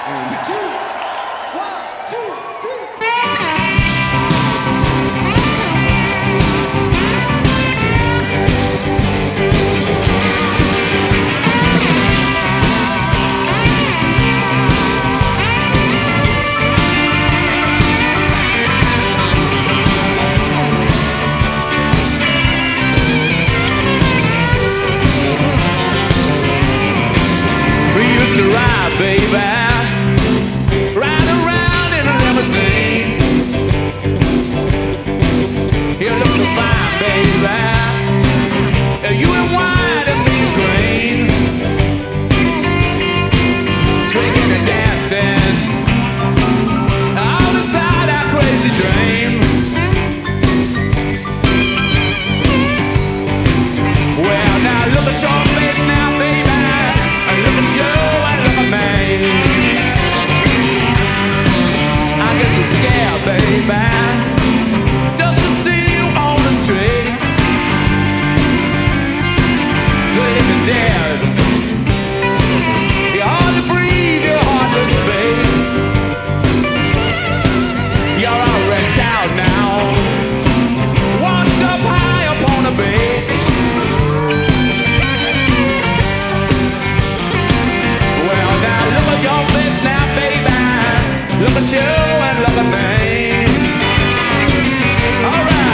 And two, one, two, three. To ride, baby, ride around in a limousine. You look so fine, baby. You in white and me in green, drinking and dancing all inside our crazy dream. Well, now look at your face now, baby. Look at you. I guess I'm scared, baby, just to see you on the streets, the living dead. You hardly breathe, your heartless babe. You're all wrecked out now, washed up high upon the beach. Look at your face now, baby. Look at you and look at me. All right.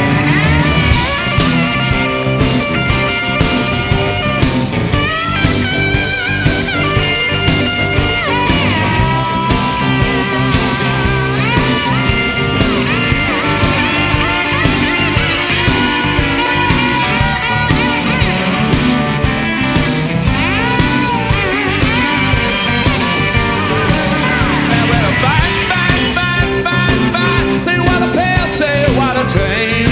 Say what a pair, say what a train.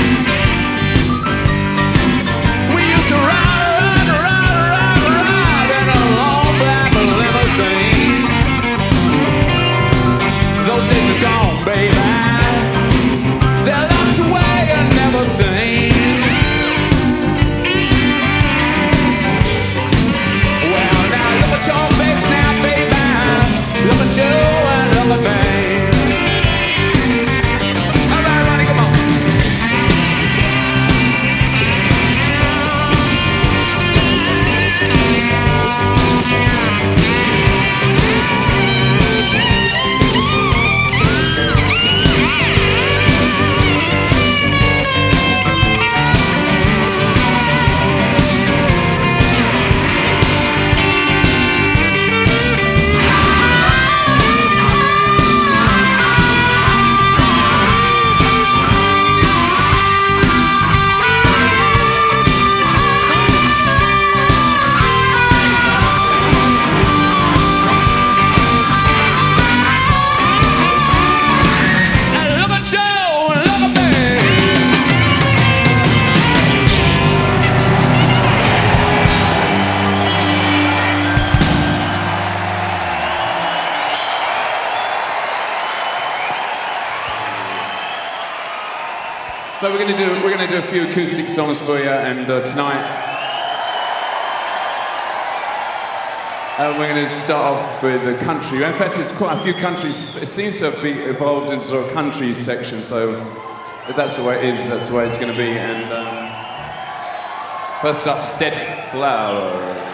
We used to ride in a long black limousine. Those days are gone, baby. They're locked away and never seen. Well, now look at your face now, baby. Look at you and look at me. So we're gonna do a few acoustic songs for you, and tonight we're going to start off with the country. In fact, it's quite a few countries. It seems to have been evolved into sort of country section. So if that's the way it is, that's the way it's going to be. And first up, Steady Flower.